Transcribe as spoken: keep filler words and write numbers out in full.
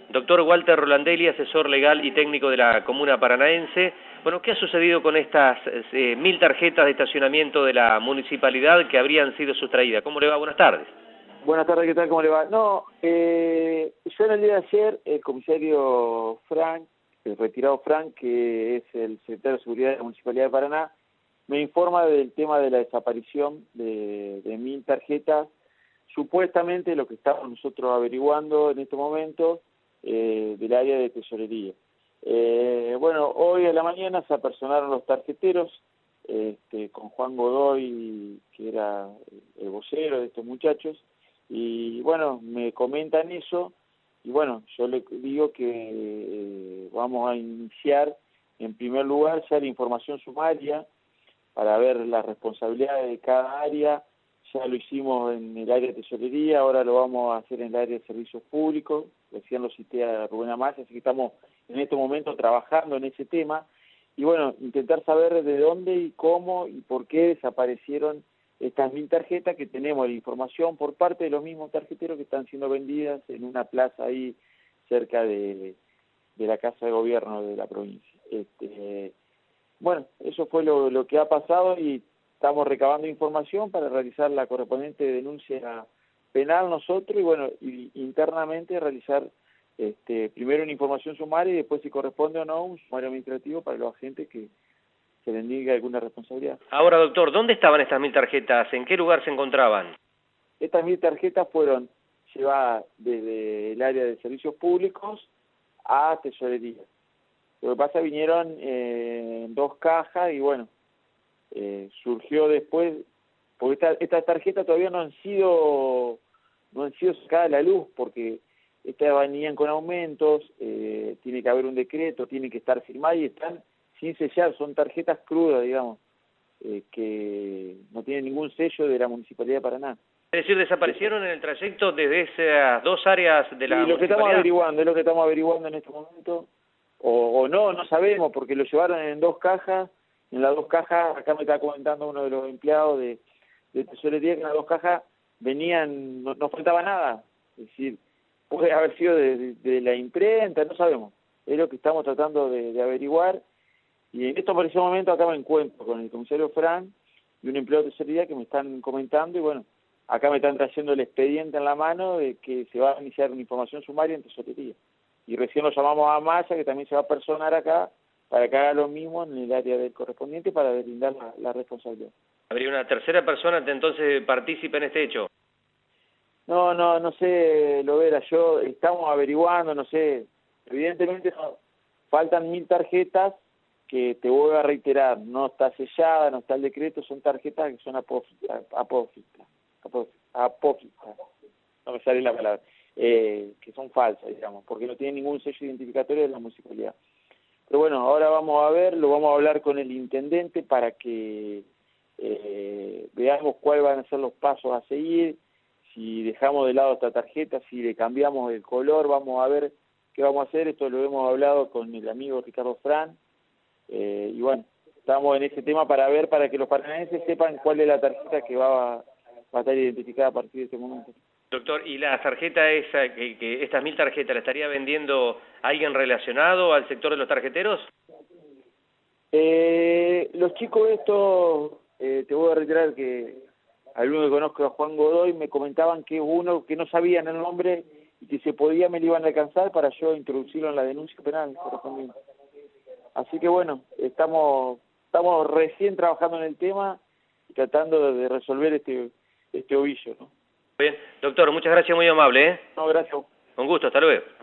Doctor Walter Rolandelli, asesor legal y técnico de la Comuna Paranaense. Bueno, ¿qué ha sucedido con estas eh, mil tarjetas de estacionamiento de la municipalidad que habrían sido sustraídas? ¿Cómo le va? Buenas tardes. Buenas tardes, ¿qué tal? ¿Cómo le va? No, eh, yo en el día de ayer, el comisario Frank, el retirado Frank, que es el secretario de Seguridad de la Municipalidad de Paraná, me informa del tema de la desaparición de, de mil tarjetas. Supuestamente lo que estamos nosotros averiguando en este momento eh, del área de tesorería. Eh, bueno, hoy a la mañana se apersonaron los tarjeteros este, con Juan Godoy, que era el vocero de estos muchachos, y bueno, me comentan eso, y bueno, yo le digo que eh, vamos a iniciar en primer lugar ya la información sumaria para ver las responsabilidades de cada área. Ya lo hicimos en el área de tesorería, ahora lo vamos a hacer en el área de servicios públicos, recién lo cité a Rubén Amaya, así que estamos en este momento trabajando en ese tema, y bueno, intentar saber de dónde y cómo y por qué desaparecieron estas mil tarjetas, que tenemos la información por parte de los mismos tarjeteros que están siendo vendidas en una plaza ahí cerca de, de la Casa de Gobierno de la provincia. Este, bueno, eso fue lo, lo que ha pasado y estamos recabando información para realizar la correspondiente denuncia penal nosotros y bueno, y internamente realizar este, primero una información sumaria y después, si corresponde o no, un sumario administrativo para los agentes que se les diga alguna responsabilidad. Ahora, doctor, ¿dónde estaban estas mil tarjetas? ¿En qué lugar se encontraban? Estas mil tarjetas fueron llevadas desde el área de servicios públicos a tesorería. Lo que pasa, vinieron eh, en dos cajas y bueno, eh, surgió después, porque estas esta tarjetas todavía no han sido no han sido sacadas a la luz, porque estas venían con aumentos, eh, tiene que haber un decreto, tiene que estar firmada y están sin sellar, son tarjetas crudas, digamos, eh, que no tienen ningún sello de la Municipalidad de Paraná. Es decir, desaparecieron en el trayecto desde esas dos áreas de la y lo que estamos averiguando, es lo que estamos averiguando en este momento, o, o no, no sabemos, porque lo llevaron en dos cajas, en las dos cajas, acá me está comentando uno de los empleados de, de tesorería, que en las dos cajas venían, no, no faltaba nada, es decir, puede haber sido de, de, de la imprenta, no sabemos, es lo que estamos tratando de, de averiguar. Y en estos precisos momentos acá me encuentro con el comisario Fran y un empleado de tesorería que me están comentando, y bueno, acá me están trayendo el expediente en la mano de que se va a iniciar una información sumaria en tesorería. Y recién lo llamamos a Maya, que también se va a personar acá, para que haga lo mismo en el área del correspondiente para deslindar la, la responsabilidad. ¿Habría una tercera persona entonces partícipe en este hecho? No, no, no sé, Lovera, yo estamos averiguando, no sé, evidentemente no, faltan mil tarjetas, que te voy a reiterar, no está sellada, no está el decreto, son tarjetas que son apócrifas, apócrifas, apócrifas, no me sale la palabra, eh, que son falsas, digamos, porque no tienen ningún sello identificatorio de la municipalidad. Pero bueno, ahora vamos a ver, lo vamos a hablar con el intendente para que eh, veamos cuáles van a ser los pasos a seguir, si dejamos de lado esta tarjeta, si le cambiamos el color, vamos a ver qué vamos a hacer. Esto lo hemos hablado con el amigo Ricardo Fran. Eh, y bueno, estamos en ese tema para ver, para que los paranaenses sepan cuál es la tarjeta que va a, va a estar identificada a partir de este momento. Doctor, ¿y la tarjeta esa, que, que estas mil tarjetas, la estaría vendiendo alguien relacionado al sector de los tarjeteros? Eh, los chicos estos, eh, te voy a reiterar que alguno que conozco, a Juan Godoy, me comentaban que uno que no sabían el nombre y que se podía me lo iban a alcanzar para yo introducirlo en la denuncia penal correspondiente. Así que bueno, estamos estamos recién trabajando en el tema y tratando de resolver este este ovillo, ¿no? Bien, doctor, muchas gracias, muy amable, ¿eh? No, gracias. Con gusto, hasta luego.